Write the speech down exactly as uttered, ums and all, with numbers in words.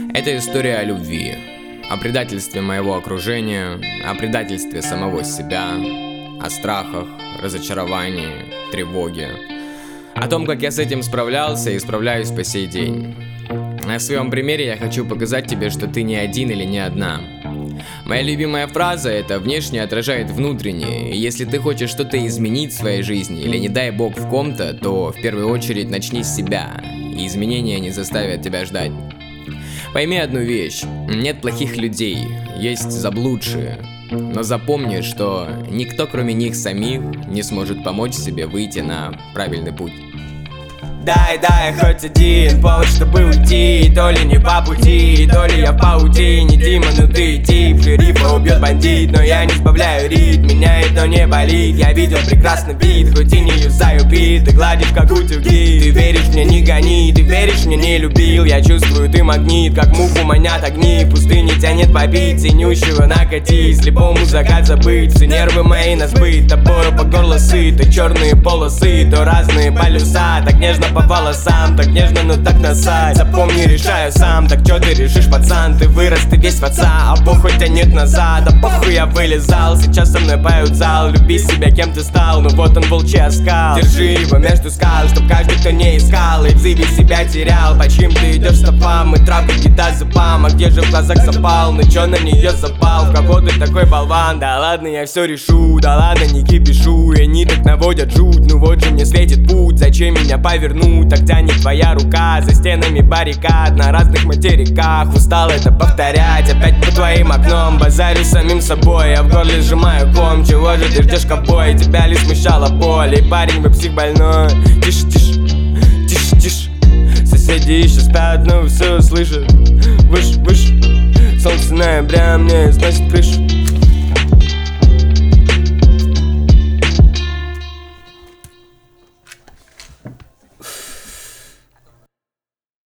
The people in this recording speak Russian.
Это история о любви, о предательстве моего окружения, о предательстве самого себя, о страхах, разочаровании, тревоге, о том, как я с этим справлялся и справляюсь по сей день. На своем примере я хочу показать тебе, что ты не один или не одна. Моя любимая фраза — это «внешнее отражает внутреннее», и если ты хочешь что-то изменить в своей жизни или, не дай бог, в ком-то, то в первую очередь начни с себя, и изменения не заставят тебя ждать. Пойми одну вещь: нет плохих людей, есть заблудшие. Но запомни, что никто, кроме них самих, не сможет помочь себе выйти на правильный путь. Дай, дай хоть один повод, чтобы уйти. То ли не по пути, то ли я в паутине. Дима, ну ты тип, шерифа убьет бандит. Но я не сбавляю ритм, меняет, но не болит. Я видел прекрасный вид, хоть и не юзаю бит. Ты гладишь как утюги, ты веришь мне, не гони. Ты веришь мне, не любил, я чувствую, ты магнит. Как муху манят огни, в пустыне тянет побить. Ценющего накати, слепому закат забыть. Все нервы мои на сбыт, тобою по горло сыты. Черные полосы, то разные полюса. Так нежно по волосам, так нежно, но так насать. Запомни, решаю сам, так чё ты решишь, пацан? Ты вырос, ты весь в отца, а Бог хоть тянет назад. А похуй, я вылезал, сейчас со мной поют зал. Люби себя, кем ты стал, ну вот он, волчий оскал. Держи его между скал, чтоб каждый, кто не искал, и в зыбе себя терял. По чьим ты идешь стопам, и травка кита зубам. А где же в глазах запал, ну чё на нее запал? В кого ты такой болван? Да ладно, я все решу, да ладно, не кипишу. И они так наводят жуть, ну вот же мне светит путь. Зачем меня повернуть? Так тянет твоя рука за стенами баррикад на разных материках. Устал это повторять, опять по твоим окном. Базарю самим собой, я в горле сжимаю ком. Чего же ты ждешь, ковбой? Тебя ли смущала боль? И парень, вы псих больной. Тише, тише, тише, тише. Соседи еще спят, но все слышат. Выше, выше. Солнце ноября мне сносит крышу.